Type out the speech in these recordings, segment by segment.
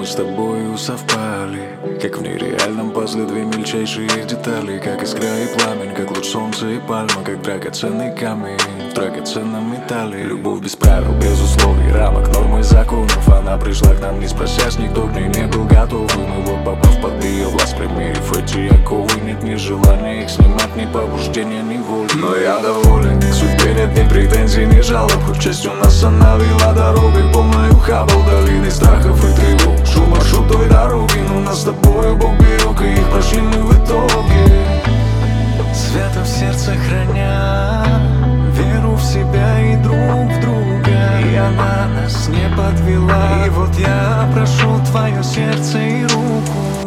мы с тобою совпали, как в нереальном пазле две мельчайшие детали, как искра и пламень, как луч солнца и пальма, как драгоценный камень в драгоценном металле. Любовь без правил, без условий, рамок, норм и законов. Она пришла к нам, не спросясь, никто к ней не был готов. И мы вот, попав под ее власть, примерив эти оковы, нет ни желания их снимать, ни побуждения, ни воли. Но я доволен, к судьбе нет ни претензий, ни жалоб. Хоть частью нас она вела дорогой, полною хабал, долиной страхов и тревог. Шел маршрут той дороги, но нас с тобою Бог берег, и их прошли мы в итоге. Свято в сердце храня веру в себя и друг в друга, и она нас не подвела. И вот я прошу твое сердце и руку.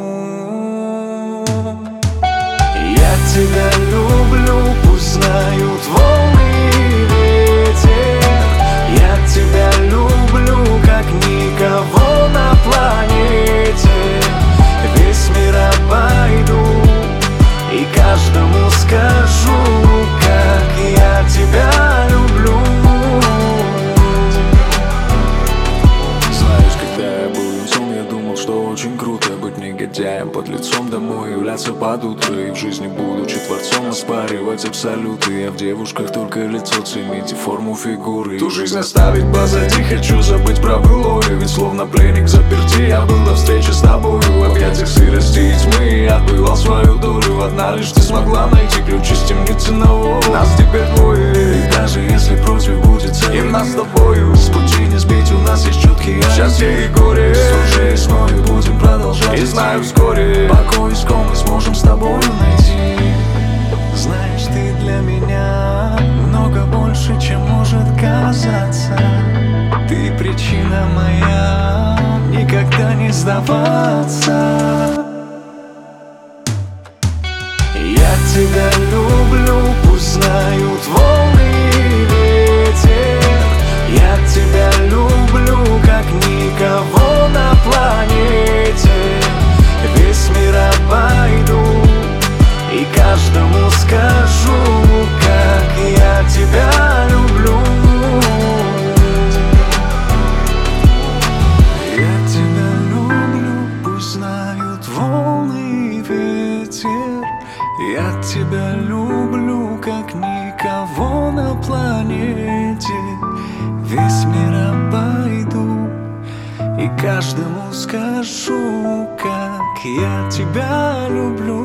Я тебя люблю, пусть знают волны и ветер. Я тебя люблю, как никого на планете. Весь мир обойду и каждому скажу, как я тебя люблю. Знаешь, когда я был юнцом, я думал, что очень круто быть негодяем, под лицом домой являться под утро, и в жизни, будучи творцом, оспаривать абсолюты. Я в девушках только лицо, цените форму фигуры. Ту жизнь оставить позади, хочу забыть про былое, ведь словно пленник заперти я был до встречи с тобою. В объятиях сырости и тьмы я отбывал свою долю. Одна лишь ты смогла найти ключ из темницы нового. Нас теперь двое, и даже если против будет целый, и нас с тобою с пути не сбить, у нас есть чуткие счастье и горе. Служи и снова будем продолжать, и знаю, вскоре покой иском мы сможем с тобою найти. Знаешь, ты для меня много больше, чем может казаться. Ты причина моя никогда не сдаваться. Я тебя люблю, пусть знают волны и ветер. Я тебя люблю, как никого на планете. Весь мир обойду и каждому скажу, как я тебя люблю. Я тебя люблю, пусть знают волны и ветер. Я тебя люблю, как никого на планете. Весь мир обойду и каждому скажу, как я тебя люблю.